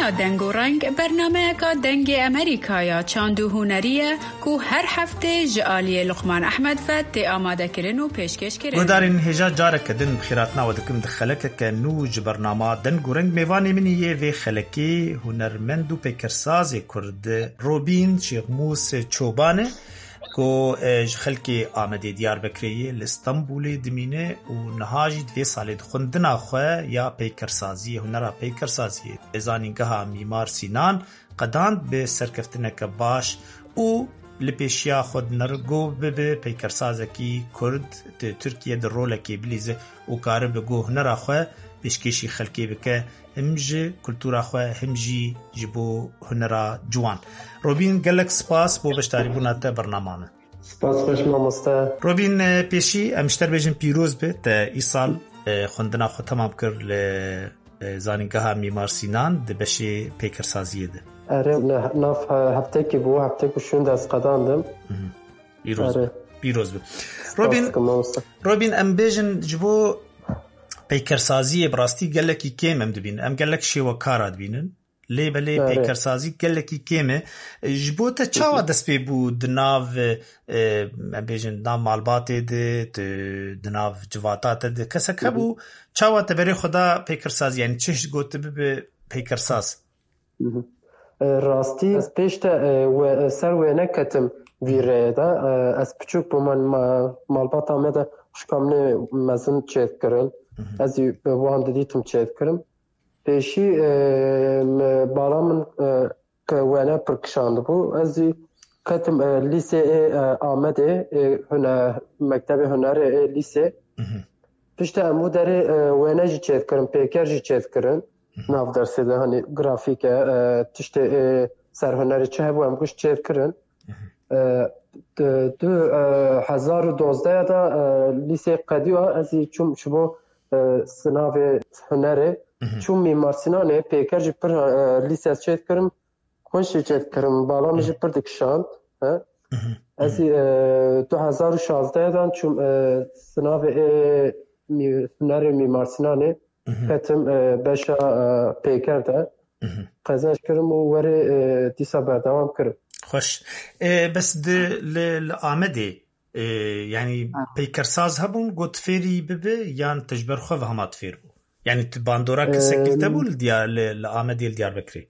دنگ و رنگ برنامه که دنگ امریکا یا چاندو هنریه که هر هفته جعالی لقمان احمد فت آماده کرن و پیشکش کرن. گودارین هجا جاره کدن بخیراتنا و دکم دخلک که نوج برنامه دنگ و رنگ میوانی منیه و خلکی هنرمند و پیکرساز کرد روبین شیخموس چوبانه کو خلکی آمده دیار بکریه لستانبول دمینه و نهاجید و سال خوندنا خواه یا پیکرسازی هنرا پیکرسازی ازانینگاه میمار سینان قداند به سرکفتنک باش و لپیشیا خود نرگو به پیکرسازکی کرد ترکیه در رولکی بلیزه و کار بگو هنرا خواه پیشکشی خلکی بکه همجه کلتورا خواه همجی جبو هنرا جوان. روبین گلک سپاس بو بشتاری بونات برنامه. سپاس خوش مامسته. روبین پیشی امشتر بیجن پیروز به تا ای سال خوندنا خود تمام کر لزانینگاه میمار سینان ده بشه پیکرسازیه ده. اره ناف هفته که بو هفته کشون دست قداندم. پیروز به. روبین ام بیجن جبو پیکرسازی براستی گلکی کم ام دبین ام گلک شیوه کاراد بینن لی بلی پیکرسازی گلکی کمه جبوتا چاوا دست پی بود دناو ام بیجن ناو مالبات ده دناو جواتات ده کسا کبو چاوا تبری خدا پیکرسازی یعنی چش گوت به پیکرساز راستی از پیشتا سر وینه کتم ویره ده از پچوک بو من مالبات آمده شکامنه مزن چید کرن از وان دیتم چید کرم پیشی بالا من که وانه پرکشاند بو از کتم لیسه آمده هنر مکتب هنر لیسه پیشتا امو داره وانه جی چید کرم پیکر جی چید کرن ناف درسه ده هنی گرافیک تشت سر هنری چه هبو هم گوش چید کرن 2012 دا لیسه قدیو از چون شبو سناو هنره چون میمار سینانه پیکر جی پر لیسه چید کرم خوشی چید کرم بالا میجی پر دکشاند از 2016 دا چون سناو هنره میمار سینانه کتم بشا پیکر ده قزنش کرم و وره دیسا بردوام کرم خوش بس لآمده يعني پیکرساز هبون گوت فيري ببه یان تجبر خواه همات فير بو يعني باندورا كسكيل تبول لآمده ديار بكري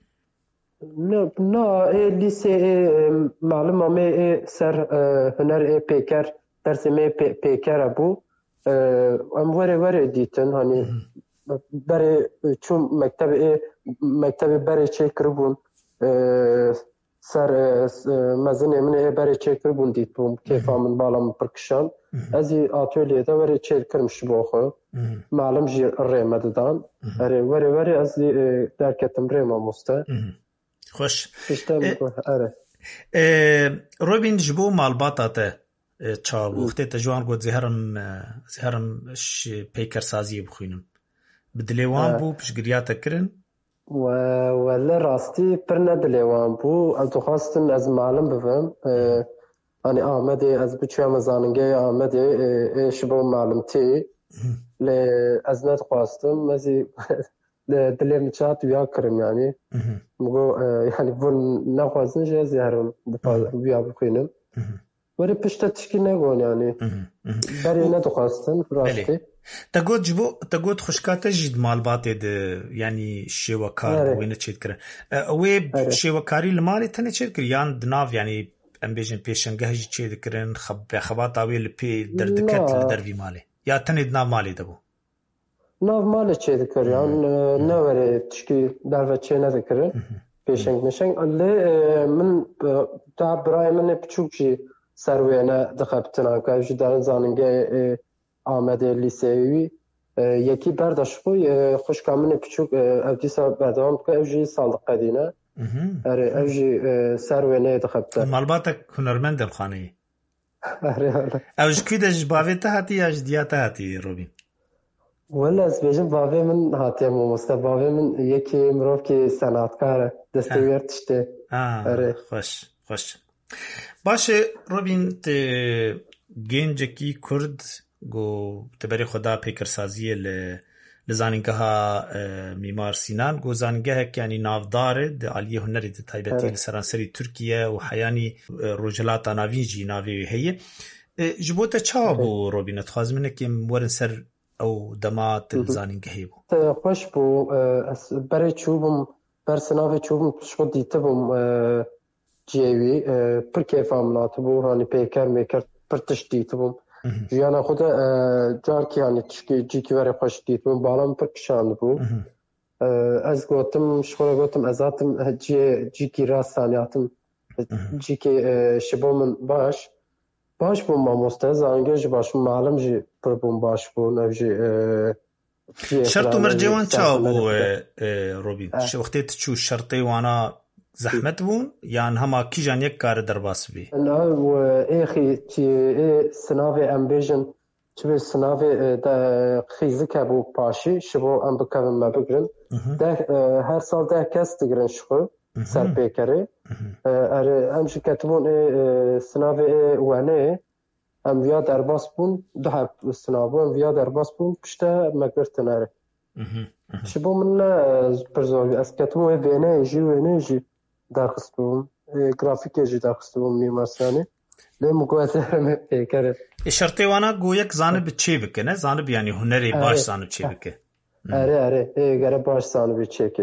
نا لیسه معلومه می سر هنر پیکر درس می پیکر بو ام وره دیتن هنی برای چون مکتب برای چه کربون سر مزنه من برای چه کربون دیت بوم کیفا من بالا من پرکشان از آتولیه دا وره چه کرم شبا خو معلوم جی ریمه دادان وره از درکتم ریمه مسته خوش روبین جبو مالباتاته چاوخته تجوان گوت زهرم پیکرسازی بخوینم بدلیوان بو پشگریاتا کرن ولی راستی پر ندلیوان بو از خواستن از معلم بفهم آنی آمده از بچه مزاننگه آمده شبو معلم تی از ند خواستم مزی دلیم چات ویا کرم یعنی مگو یعنی بون نخواستن جه زهرم ویا بخوینم ولی پشت تشکی نگون یعنی برای ندخواستن راستی تقول خشكاته جد مالباتي ده يعني شيوكار وين تشيد كره وي شيوكاري المالي تاني تشيد كره يان دناف يعني ام بيجن بيشنگه جي تشيد كرن خبات اوي لبي دردكت لدروي مالي يا تاني دناف مالي دبو ناف مالي تشيد كره يان نوري تشكي درفه تشي نذكره بيشنگ مشنگ اللي من تعب براي من بچوك جي سروينا دخبتنا که جدار زاننگه آمده لیسه‌ای یکی برداشت خوی خوش کامن پیچوک ابتیسا بدام که اوجی سال قدینه اره اوجی سروینه دخبته معلوماتك هنرمند الخانه اره اوج کیدش باوی هاتی یا جدیات هاتی روبین ولی از بیشتر باوی من هاتی مست باوی من یکی مروف که صنعتکاره دستیار تشته اره خوش باشه روبین گنجکی کرد گو تبری خدا پیکرسازی لزانینگەها میمار سینان گۆ زانینگەهێک ینی ناودارێ د عالیە هونەری د تایبەتی لەسەرانسەری تورکیە و حەیانی ڕۆژهەڵاتە ناوینجی ناوێوی هەیە ji bo te çawa bû Robîn dixwazim hinekê werin ser ew dema til zanîngehê bû xweş bû ez berê çûbûm ber sinavê çûbûm ji dîtibûm ciyê wî pir kêfa min hatibû hanî pêker mêker pir tişt dîtibûm jiyana xwe de carkî hanî tişkî cîkî werê xweş dîtibûm bala min pir kişandibû ez gotim ji xwe re gotim ez hatim cîkî rast hanî hatim cîkê ji bo min baş bûm mamoste zanîngeh ji baş bûm malim jî pir bûm baş bûn ev jî şert û mercê wan çawa bû Robîn ji wextê tu çû şertê wana zehmet bûn yan hema kîjan yek kare derbas bî êxî sinavê em bêjin çivê sinavê de xîzik hebû paşî ji bo em bikevin me bigirin her sal 10 kes digirin ji xwe ser pêkerê em jî ketibûn sinavê wenê em viya derbas bûn duhev sinav bû em viya derbas bûn pişte me girtin erê ji bo min ne pir zor ez ketibû wê wêneyê jî wêneyê jî derxistibûm grafîkê jî derxistibûm mîmarsiyanê lê min got me pêkerê şertê wana got yek zanib çê bike ne zanib yanî hunerê baş zanib çê bike erê gere baş zanibî çêke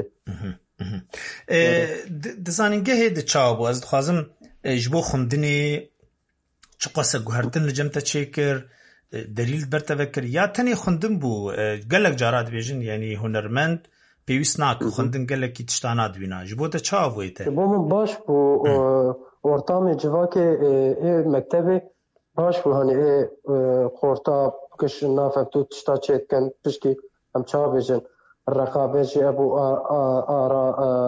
di zanîngehê de çawa bû ez dixwazim ji bo xwendinê çi qase guhertin li cem te çêkir delîl ber te vekir ya tenê xwendin bû gelek cara dibêjin yanî hunermend pêwîst nake xwendin gelekî tişta nadibîna ji bo te çawa bûyê te ji bo min baş bû ortamê civakê mektebê baş bû hanî xorta kiş nafek tu tişta çê dikin piştî em çawa bêjin reqabet jî hebû ara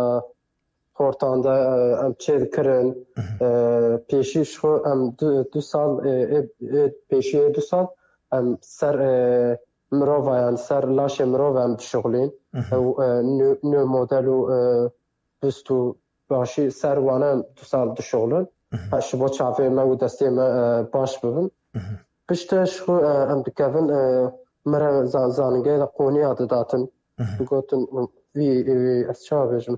xortan de em çê dikirin pêşî ji xwe em du sal pêşiyê 2 sal em ser mirova yan ser laşê mirova em dişuxulîn ew nû model û bist û başî ser wan em 2 sal dişuxulin ji bo çavê me û destê me baş bibin piştî ji xwe em dikevin mere zanîngehê de qoniya didatin gotin vî ez çawa bêjim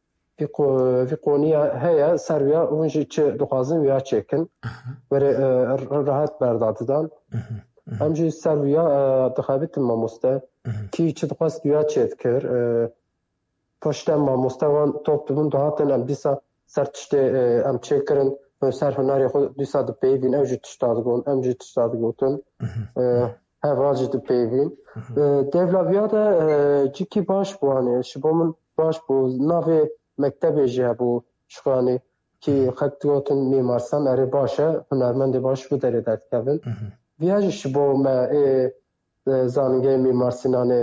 vî qoniya heye ser wiya hûn jî çi dixwazin wiya çêkin werê rahat berda didan em jî ser wiya dixebitin mamoste kî çi dixwast wiya çê dikir paşte mamoste wan top dibin dihatin em dîsa ser tiştê em çêkirin ser hunerê xwe dîsa dipeyvîn ew jî tişta digon em jî tişta digotin heval jî dipeyvîn devlaviya de cikî baş bû hanî ji bo min baş bû navê mektebê jî hebû ji xwe hanî kî xek digotin mîmarsan erê baş e hunermendê baş bi derê derdikevin viya jî ji bo me zanîngehê Mîmar Sinanê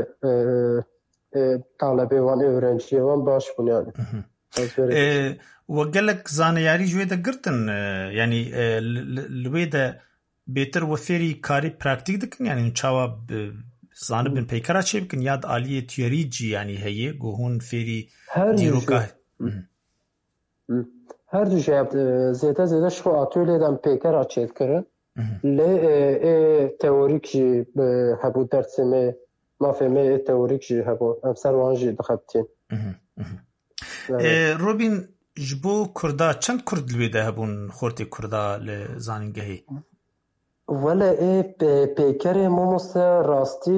talebê wan öğrenciyê wan baş bûn yani we gelek zaneyarî ji wê de girtin yanî li wê de bêtir we fêrî karî praktîk dikin yanî çawa zanibin peykera çê bikin ya di aliyê tiyarî cî yanî heye got hûn fêrî dîroka her du jî zêde ji xwe atölye de em pêkera çê dikirin lê teorîk jî hebû dersê me mafê me teorîk jî hebû em ser wan jî dixebitîn Robîn ji bo Kurda çend Kurd li wê de hebûn xortê Kurda li zanîngehê Vele pêkerê mamoste rastî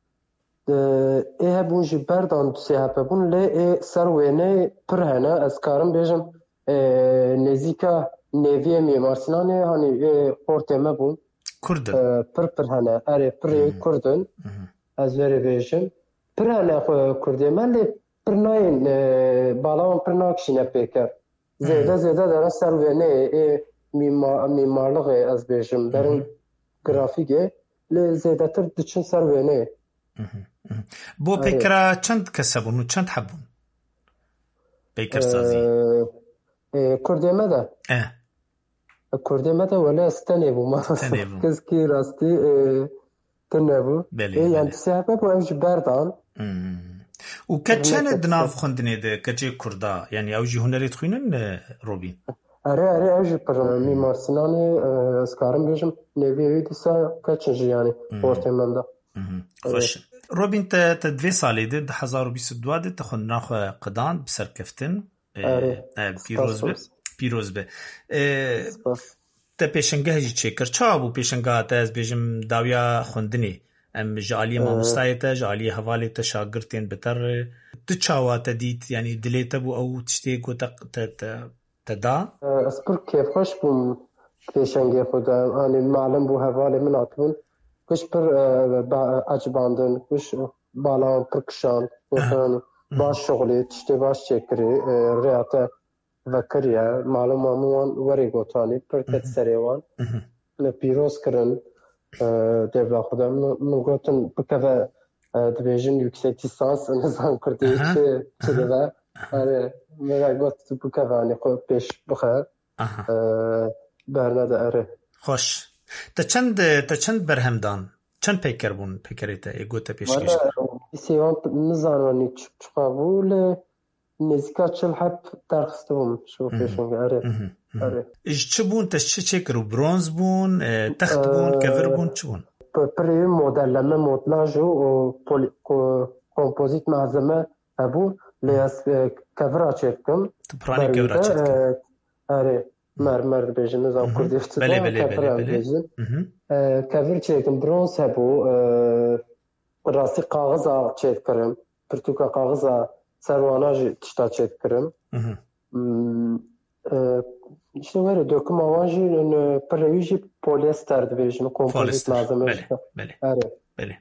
hebûn ji berdan dusê hebebûn lê ser wênê pir hene ez karim bêjim nêzîka nêviyê Mîmar Sinanê hanî xortê me bûn Kurdin pir hene erê pirê Kurdin ez verê bêjim pir hene Kurdê me lê pir nayên bala wan pir nakişîne pêker zêde dere ser wênê mîmarliğê ez bêjim derin grafîkê lê zêdetir diçin ser wêneyê bo pêkera çend kes hebûn û çend hebûn pêkersazî Kurdê me de Kurdê me de wele ez tenê bûm keskî rastî tin nebû yan dusê hebebû ew ji berdan û keçene di nav xwendinê de keçê Kurda yanî ew jî hunerê dixwînin Robîn اره اجی پر میمار سینانی اسکارم بیشم نویوی دیسا کچن جیانی ورتمندا. خوش. روبین تا 2 سالی ده 2022 ده تخون نخو قدان بسرکفتن. پیروز به. تا پیشنگاه جی چکر چا بو پیشنگاه تا از بیشم داویا خوندنی. جعلی مامستای تا جعلی حوالی تا شاگرتین بتر تو چاوا تا دیت یعنی دلیتا بو او تشتی گو تا دا؟ اسپر کیف خوش بوم پیشنگاه خدا آنی معلم بو حوالی من آتبون کش پر عجباندن کش بالان پرکشان باش شغلی تشتی باش چکری ریاتا وکریه معلوم آموان وری گوتانی پر کت سریوان پیروز کرن devla خدا من گوتن بکوه دبیجن yüksek lisans nizam kurdi çi deve yani من گوت بکوه آنی خود پیش بخه برنده اره خوش تا چند برهمدان چند پیکر بون پیکریتا ایگوتا پیش کش سیوان نزانوانی چقابول نزیکا چل حب درخسته بوم شو پیشنگه اره ايش چه بون تش چه کرو برونز بون تخت بون کور بون چه بون پری مدلمه مدلاجو کمپوزیت معظمه ابو لیاس کورا چکم تو پرانی کورا چکم اره مرمر بیجن نظام کردی بله کور چکم برونز ابو راستی کاغذا چکرم پرتوکا کاغذا سرواناج تشتا چکرم İşte böyle döküm avajı parayıcı polyester division kompozit malzeme. Bele.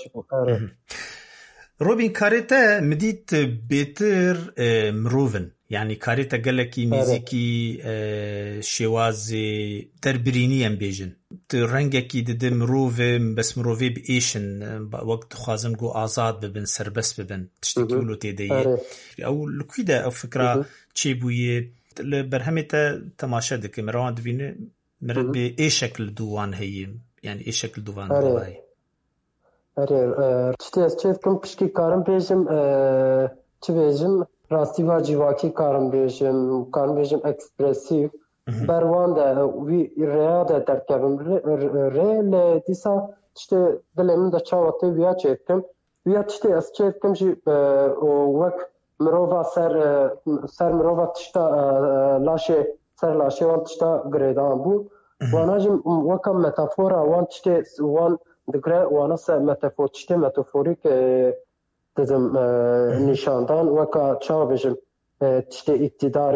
Robin karite medit beter mroven yani karite galaki niziki şevazi derbirini em bejin. Rengeki de mrove bes mrove beişin vakt xazim go azad bibin serbest bibin tişteki ulu tediye. Ew likida ew fikra çebuye برهمته تماشا دکه مروان دبینه مرد به ای شکل دوان هیم یعنی ای شکل دوان دوای چتی از چیت کم پشکی کارم بیشم چی بیشم راستی و جیواکی کارم بیشم اکسپرسیو بروان ده وی ریا ده درکبم ری دیسا چتی دلمون ده چاواتی ویا چیت کم ویا چتی از چیت کم جی وک مروفا سر مروفا تشتا لاشه وان تشتا گریدان بو وانا جم وکم متافورا وان تشتی وان دگره وانا سر متافور تشتی متافوریک dedim nişandan وکا چا بجم تشتی اقتدار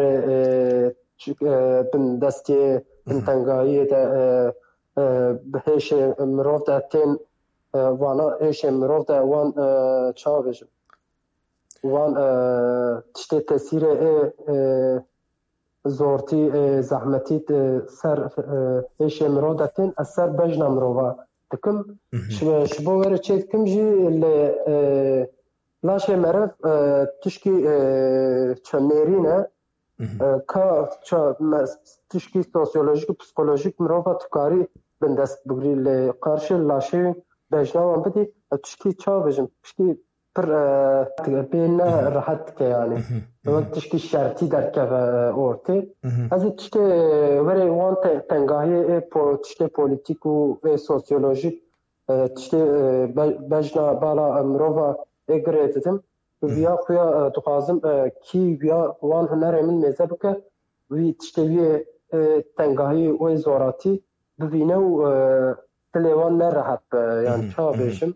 بن دستی بن تنگایی ده بهش مروف ده تین وانا هش مروف ده وان چا بجم وان تشتی تاثیر زورتی زحمتی سر ایش مرو داتین اثر بجنا مروه دکم شبو وره چه دکم جی لاشه مرف تشکی چنیرینه که تشکی سوسیولوژیک و پسیکولوژیک مروه تکاری بندست بگری لقارش لاشه بجنا وان بدی تشکی چا بجم تشکی پر بین راحت که یعنی وقتش که شرطی در که اورتی از تشته ولی وان تنگاهی تشته پولیتیک و سوسیولوژیک تشته بجنا بالا مروفا اگره دیدم ویا خویا دخوازم کی ویا وان هنر من میزه بکه وی تشته وی تنگاهی و زوراتی ببینه و تلیوان نراحت یعنی چا بیشم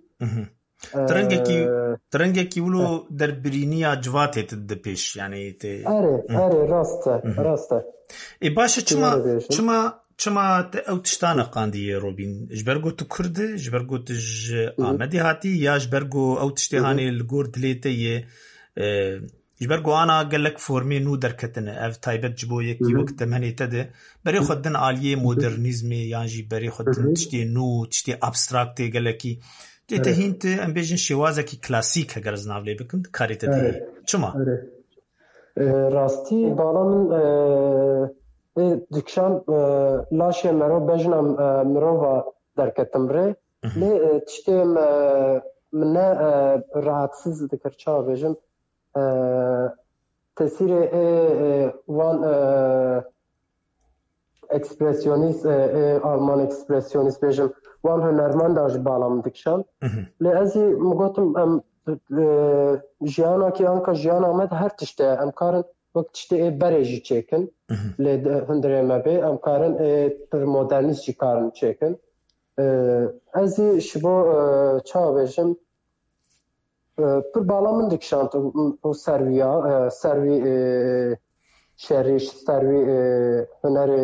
ترنگکی ولو در برینیا جواته تد پیش یعنی ته اره راسته ای باشه چما او تشتانه قاندی روبین جبرگو تو کرد جبرگو تج آمدی هاتی یا جبرگو او تشتهانی الگور دلیته جبرگو آنا قالك فورمي نو دركتن اف تايبت جبو يكي وقت مني تده بري خدن آليه مودرنيزمي يانجي بري خدن تشتي نو تشتي ابستراكتي قالكي دیتا هینت ام بیشن شوازه کی کلاسیک اگر از ناولی بکن کاریت دی چما راستی بالا من دکشان لاشه مرو بجنم مرو درکتم ره لی تشتیم من راحتسز دکر چا بجم تاثیر وان ekspresyonist Alman ekspresyonist bejim wan hunermenda ji bala min dikişan lê ez ê gotim em jiyanekî anka jiyana me her tişte em karin wek tiştê berê jî çêkin lê hundirê me bê em karin pir modernîst jî karin çêkin ez ê ji bo çawa bêjim pir bala min dikişand û servî şerî servî hunerê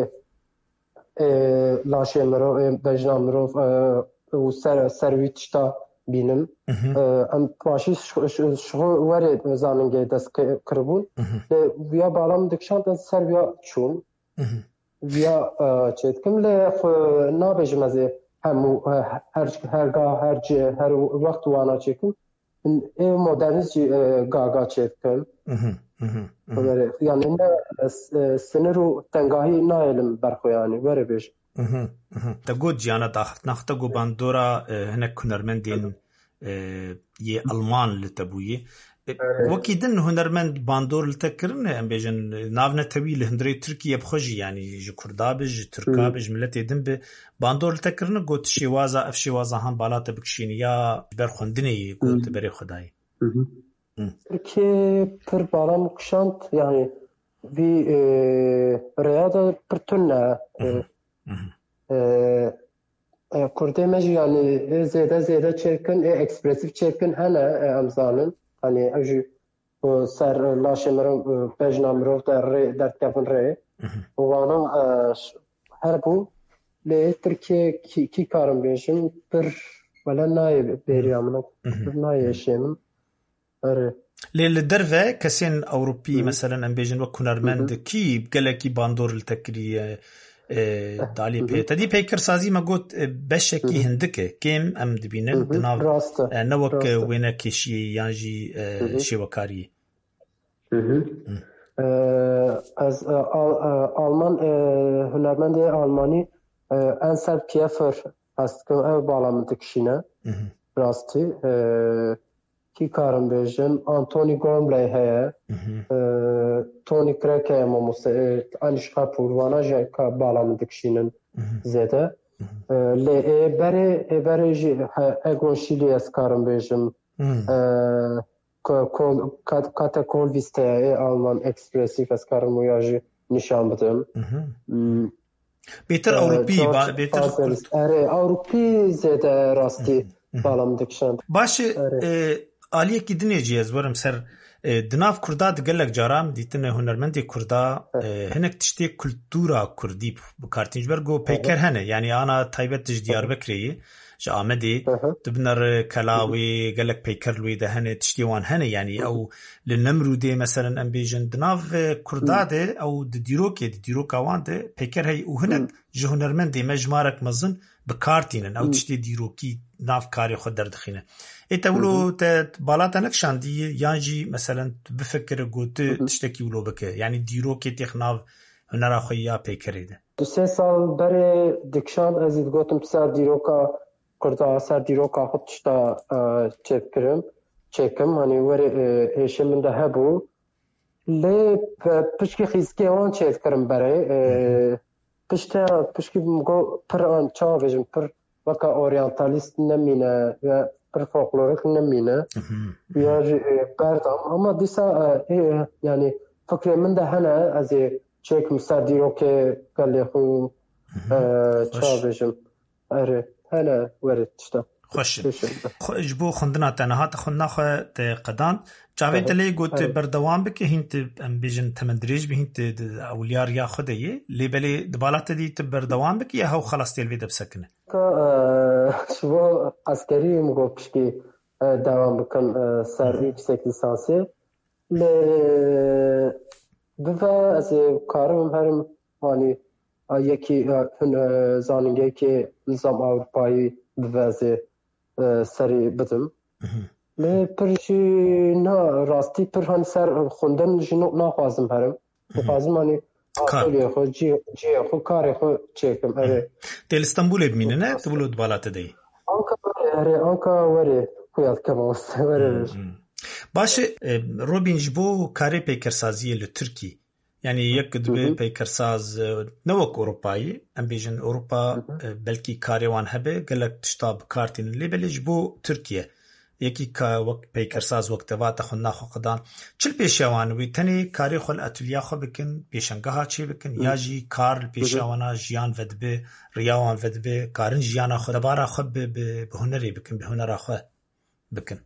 laşê mirov bejna mirov û servî tişta bînim em paşî werê zanîngehê dest kiribûn lê viya bala min dikişand ez serviya çûm viya çê dikim lê nabêjim ez ê hemû hergah her wext wana çêkim modernîst jî gaga çê dikim yani ne sinir û tengahî nayêlim berxwe yanî were bêj te got ciyana daxirtina xwe te got bandora hinek hunermendên yê Alman li te bûyê wekî din hunermend bandor li te kirin em bêjin navnetewî li hundirê Tirkiyê bixwe jî yanî ji Kurda bi ji Tirka bi ji miletê din bi bandor li te kirin got şêwaza ev şêwaza han bala te bikişînî ya ber xwendinê yê got berê Xwedayê Tirkiye pir bala min kişand yani vî rêya da pir tune Kurdê me jî yani zêde çêkin ekspresîv çêkin hene em zanin hani ev jî ser laşê mirov bejna mirov derkevin rê wana herbû lê Tirkiye kî karim bêjim pir wele nayê bêriya min pir nayê êşê min lê li derve kesên Ewropî mesela em bêjin wek hunermend kî gelekî bandor li te kiriye dalî pê tedî pêkirsazî me got beşekî hindik e kêm em dibînin di nav ne wek wêne kêşiyê yan jî şêwekariyê ez Alman hunermendê Almanî Ensel Kiefer hest dikim ev bala min dikişîne rastî kî karim bêjim Antony Gormley heye Tony Craig heye Anish Kapoor wana jî bala min dikişînin zêde lê berê jî Egon Schiele ez karim bêjim Kate Kolvist heye Alman ekspresîv ez karim wya jî nîşan bidim bêtir Ewropî Ewropî zêde rastî bala min dikişand baş aliyekî dinê jî ez werim ser di nav Kurda di gelek caran dîtine hunermendê Kurda hinek tiştê kultûra Kurdî bikartîn ji ber got peyker hene yanî ana taybet ji Diyarbekirê ji Amedê dibiner kelawê gelek peyker li wê de hene tiştê wan hene yanî ew li Nemrûdê mesela em bêjin di nav Kurda de ew di dîroka wan de peyker hey û hinek ji hunermendê me ji marek mezin bikartînin ew tiştê dîrokî nav karê xwe derdixîne te wilo te bala te nekişandî yan jî mesela bifikire got tiştekî wilo bike yanî dîrokê têx nav hunera xwe ya peykerê de du sê sal berê dikişand ez ê digotim ser dîroka Kurda ser dîroka xwe tişta çêkim hani werê êşê min de hebû lê piştî xîskê wan çê dikirim berê piştî pir an çawa bêjim pir weka oryantalîst nemîne ve pir folklorik nemîne ya jî berdam ama dîsa yani fikrê min de hene ez ê çêkim ser dîrokê gelê xwe çawa bêjim hene werê tişta xweş ji bo xwendina te nehata xwendina xwe te qedan çavê te lê got berdewam bike hîn tu em bêjin temendirêj bî hîn tu ewliyariya xwe de yê lê belê di bala te dî tu berdewam bike ya hew xelas tê li vê de bisekine ji bo askeriyê min got piştî dewam bikim ser yüksek lisansê lê bive ez ê karim herim hani yekî zanîngehekê nizam Ewropayî bive ez ê serî bidim lê pir jî rastî pir hani ser xwendin jî naxwazim herim dixwazim hani atölye xwe cihê xwe karê xwe çêkim tê li Stenbolê bimînin e tu wilo di bala te de yî anka werê xuya dikem werê baş Robîn ji bo karê pêkersaziyê li Tirkî يعني يك دبي بيكرساز نوك أوروباي أم بيجن أوروبا بلكي كاريوان هبه قالك تشتاب كارتين اللي بلجبو تركيا يكي كا وقت بيكرساز وقتوات خلنا خو قدان چل پیشوان وی تنی کاری خل اتولیا خو بکن پیشنگاه چی بکن یاجی کار پیشوانا جیان ودبه ریاوان ودبه کارن جیان خو دبارا خو به هنری بکن به هنر خو بکن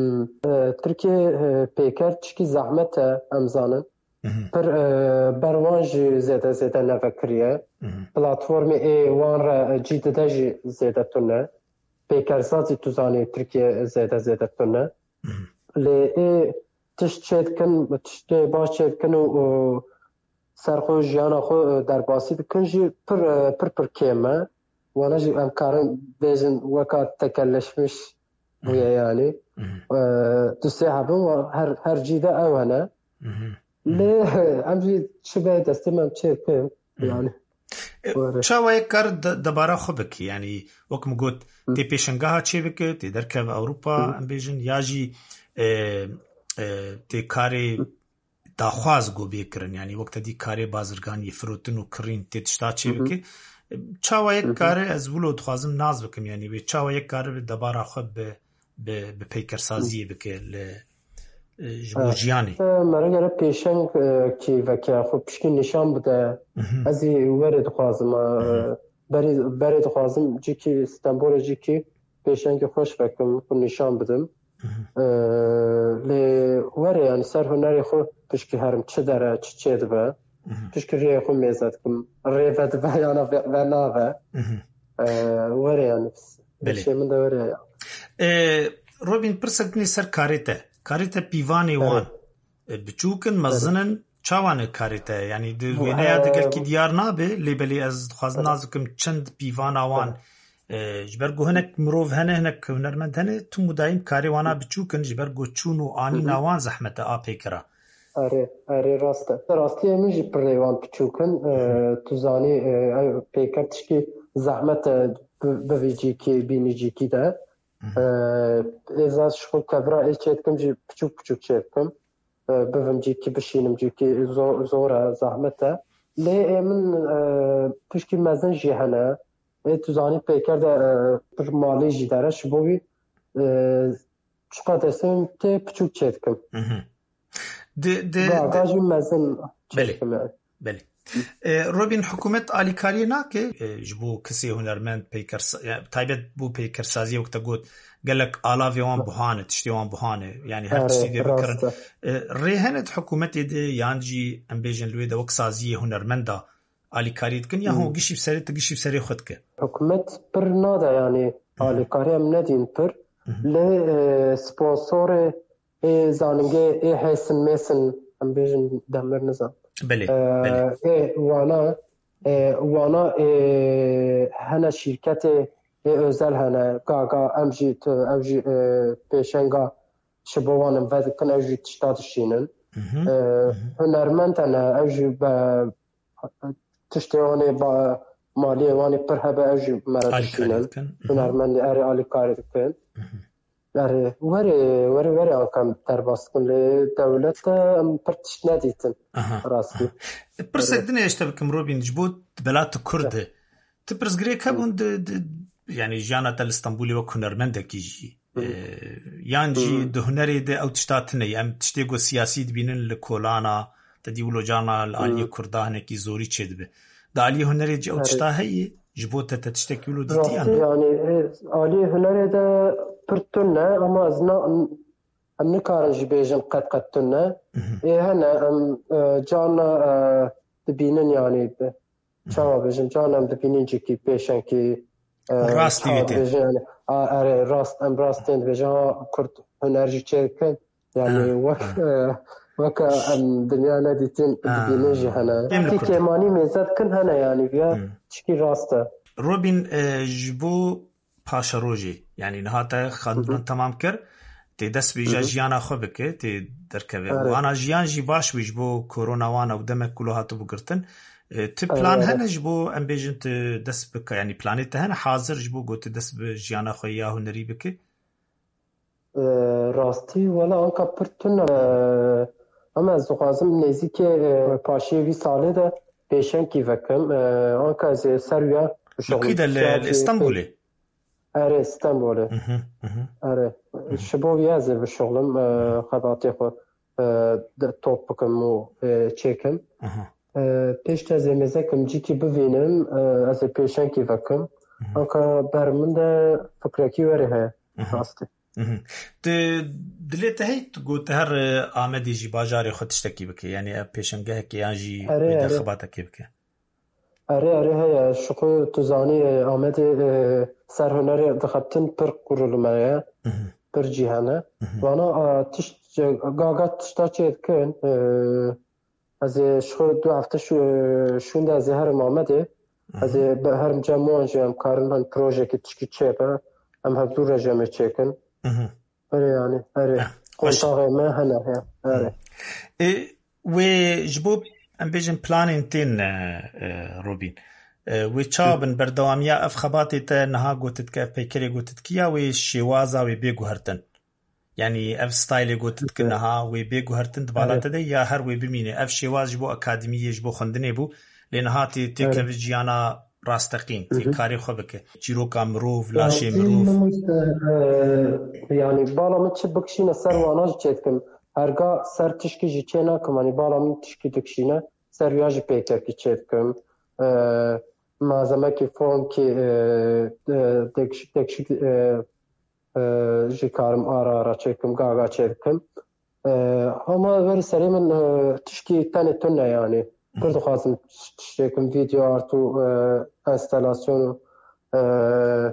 ترکیه پیکر چکی زحمت امزانن پر بروانج زیاده نفکریه پلاتفورم وان را جیده جی زیاده تونه پیکرسازی تو زانی ترکیه زیاده تونه لی تشت چید کن تشت باش چید کن و سرخو جیانا خو در باسی بکن جی پر کیمه وانا جی امکارن بیجن وکات تکلشمش ویا یعنی دوستی هبون و هر جیده اوانه لی امجی شبه دستی من چید کن یعنی شاوه کار دبارا خو بکی یعنی وکم گوت تی پیشنگاه چی بکی تی درکب اوروپا ام بیجن یا جی تی کاری داخواز گو بیکرن یعنی وقت دی کاری بازرگانی فروتن و کرین تی تشتا چی بکی چاوه یک کاری از ولو دخوازم ناز بکم یعنی بی چاوه یک کاری دبارا خو به پیکرسازی بکی جبوجیانی مرا پیشنگ کی وکی خو پشکی نشان بده ازی ورد خوازم برید خوازم جی کی استانبول جی کی پیشنگ خوش وکم خو نشان بدم لی وره یعنی سر هنری خو پشکی هرم چه داره چه دبه پشکی ری خو میزد کم ری ود به یانا و ناوه وره یعنی بشه من ده وره روبین پرسکتنی سر کاریته پیوانی وان بچوکن مزنن چاوانه کاریته یعنی دوینه یادگل کی دیار نابه لیبلی از خوازن نازکم چند پیوان آوان جبرگو هنک مروف هنک هنرمند هنه تو مدایم کاری وانا بچوکن جبرگو چونو آنی ناوان زحمت آپی کرا آره راستی امی جی پر ریوان بچوکن تو زانی پیکرتش کی زحمت بویجی کی بینی جی کی ده ازاز شخو کبرا ای چید کم جی پچوک چید کم بفهم جی کی بشینم جی کی زوره زحمته لی من پشکی مزن جی هنه تو زانی پیکر ده پر مالی جی داره شبوی چقا دستیم تی پچوک چید کم گاجی مزن چید کم بله روبین حکومت آلیکاری ناکه جبو کسی هنرمند تایبت بو پیکرسازی وقتا گوت قالك آلاوی وان بحانه تشتی وان بحانه يعني هر تشتی دی بکرن ریهنت حکومت دی یانجی امبیجن لوی دا وک سازی هنرمندا آلیکاری دکن یا هون گشی بسری خود که حکومت پر نادا يعني آلیکاری هم ندین پر لی سپانسور زاننگه حسن میسن امبیجن دمر نزام بله وانا هنه شرکت özel hene gaga emji peşenga şibovanın ve kan evji tiştatışinin hünermend hene evji tiştiyani ba maliye vani per hebe evji meradışinin hünermend eri alikari dikin eri veri akam terbaskın li devlet per tişt neditin rastlı Pırsakdine işte bikim Robin jbut belat Kurde تبرزگری کبون یعنی جانا تل استانبولی و هنرمنده کیجی یانجی ده هنری ده او تشتاتنه ام تشتیگو سیاسی دبینن لکولانا تدیولو جانا العالی کردانه کی زوری چید به ده عالی هنری جی او تشتا هی جبوت تشتکیولو دیدیان yani عالی هنری ده پرتونه اما ازنا ام نکارن جی بیجن قد تونه هنه ام جانا دبینن yani چاوا بیجن جانم دبینن جی کی پیشن کی راست دیویدن راست ام راستند بیجن کرد هنرجی چیکن yani وک ام دنیا ندیتین دبینن جی هنه کی مانی میزد کن هنه yani بیا چکی راسته روبین جبو پاشروجی yani نهاتا خاندن تمام کر تی دست بیجا جیانا خو بکه تی درکوه و انا جیان جی باش بیج بو کرونا وانا و دمک کلو هاتو بگرتن تی پلان هنه جبو ام بیجن تی دست بکه یعنی پلانی تی هنه حاضر جبو گو تی دست به جیانا خو یا هنری بکه راستی ولا انکا پرتون ama ez dixwazim nêzîkê paşiyê vî salê de pêşenkî vekim anka ez serya Li İstanbulê erê İstanbulê erê ji bo vî ez ê bişoxlim xebatê xwe top bikim û çêkim pêş te ez ê mêzekim cîkî bivînim ez ê pêşenkî vekim anka ber min de fikrekî werê heye rastî. Dilê te hey tu got her Amedê jî bajarê xwe tiştekî bike yanî ev pêşengehekê yan jî wê de xebatekê bike. Erê heye ji xwe tu zanî Amedê ser hunerê dixebtin pir qurulme ye pir cîhan e wana tişt gaga tişta çê dikin ez ê ji xwe du hefte şûn de ez ê herim Amedê ez ê herim cem jî em karin projekê tişkî çêbe em hevdû rejemê çêkin erê yanî erê kontaxê me hene heye erê wê ji bo em bêjin planên tên Robîn wê çabin berdewamiya ev xebatê te niha gotit ke ev peykerê gotit ki ya wê şêwaza wê bêguhertin yanî ev stylê gotit ki niha wê bêguhertin di bala te de ya her wê bimîne ev şêwaz ji bo akademiyê ji bo xwendinê bû lê niha tê têkevî jiyana rasteqîn tê karê xwe bike çîroka mirov laşê mirov yanî bala min çi bikişîne ser wana jî çê dikim herga ser tişkî jî çê nakim yanî bala min tişkî dikişîne ser ya jî pêkekî çê dikim malzemekî formkî dekşik jî karim ara çêkim gaga çê dikim ama werî serê min tişkî tenê tune yanî pir dixwazim tiştêkim video art û enstelasyon û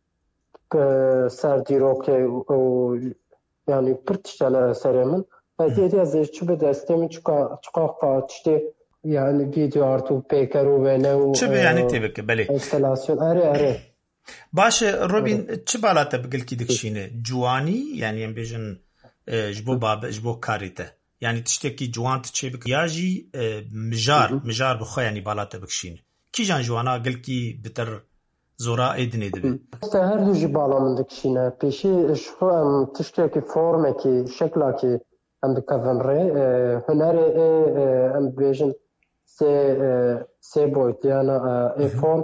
ser dîrokê û yanî pir tiştene serê min dêdî ez ê çi bi destê min çiqa tiştê yani video art û pêker û wêne û çi bi yanî tê bike belê enstelasyon erê baş e Robîn çi bala te bigilkî dikişîne ciwanî yanî em bêjin ji bo karê te yanî tiştekî ciwan tu çê bike ya jî mijar bi xwe yanî bala te bikişîne kîjan ciwana gilkî bi tir zora êdinê dibe her du jî bala min dikişîne pêşî ji xwe em tiştekî formekî şeklakî em dikevin rê hunerê em bêjin sê boyut yana form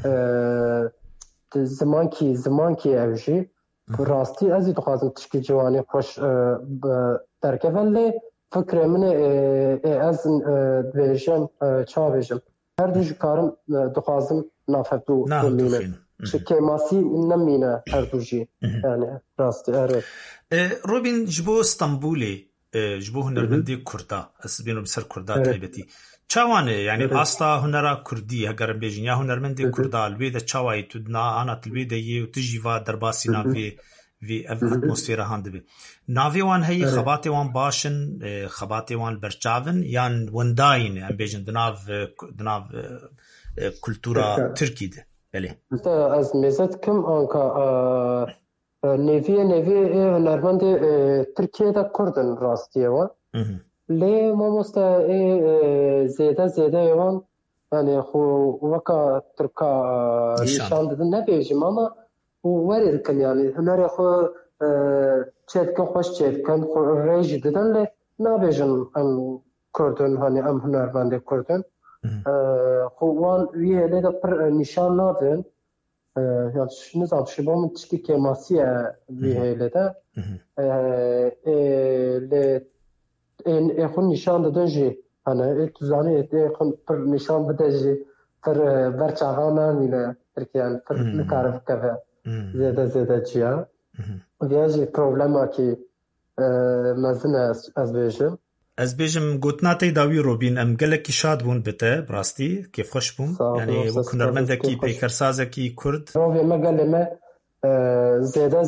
zemankî ev jî rastî ez ê dixwazim tişkî ciwanî xweş derkevin lê fikrê min ez dibêjim çavêjim her du jî karim dixwazim navhevdû bimînim ji kêmasî nemîne her du jî yani rastî erê Robîn ji bo Stenbolê ji bo hunermendê Kurda ez bêno bi ser Kurda taybetî çawan e yanî asta hunera Kurdî heger em bêjin ya hunermendê Kurda li wê de çawayî tu ana tu lê de yê û tu jî va derbasî navê vê ev atmosfêra dibe navê wan heyî xebatê wan baş in xebatê wan li berçavin yan wendayîn em bêjin di nav kultura Tirkî de belê ez mêze dikim anka nevî hunermendê Tirkiye de Kurdin rastiye wan lê mamoste zêde wan yani weka Tirka nîşan didin nebêjim ama werê dikin yani hunerê xwe çê dikin xweş çê dikin rê jî didin lê nabêjin em Kurdin hani em hunermendê Kurdin wan wî hêlê de pir nîşan nadin yani nizam ji bo min tişkî kêmasî ye wî hêlê de lê ê xwe nîşan didin jî hani tu zanî ê xwe pir nîşan bide jî pir berçava namîne Tirkiye pir nikare bikeve zêde çiya vêya jî problemakî mezin e ez bêjim ez bêjim gotina te dawî Robîn em gelekî şad bûn bi te bi rastî kêfxweş bûn yanî wek hunermendekî pêkersazekî Kurd rovê me gelê me zêde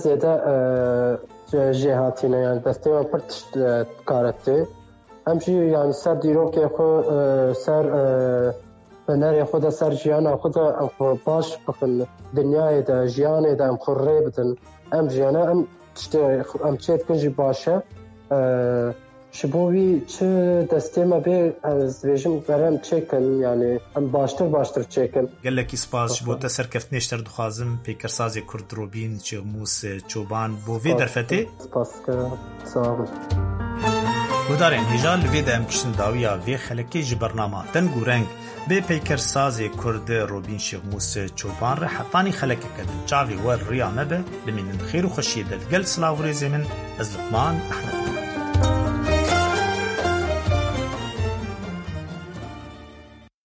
jê hatîne yani destê wan pir tişt dikaretê em jî yani ser dîrokê xwe ser hunerê xwe de ser jiyana xwe de em xwe baş bikin dinyayê de jiyanê de em xwe rê bidin em jiyane em tiştê em çê dikin jî baş e ji bo wî çi destê me bê ez dibêjim berem çêkin yani em baştir çêkin gelekî spas ji bo te serkeftinê ter dixwazim pêkersazê Kurd Robîn Çêxmûs Çoban bo vê derfetê spas dikirim sağ olun گودارên hêja li vê de em kiştin dawiya vê xelekê ji bernama deng û reng bê peykersazê Kurd Robîn Şêxmûs Çoban re hetanî xelekeke din çavê we riya me be, bimînin xêr û xweşiyê de li gel Silav rêzê min, ez Luqman Ehmed.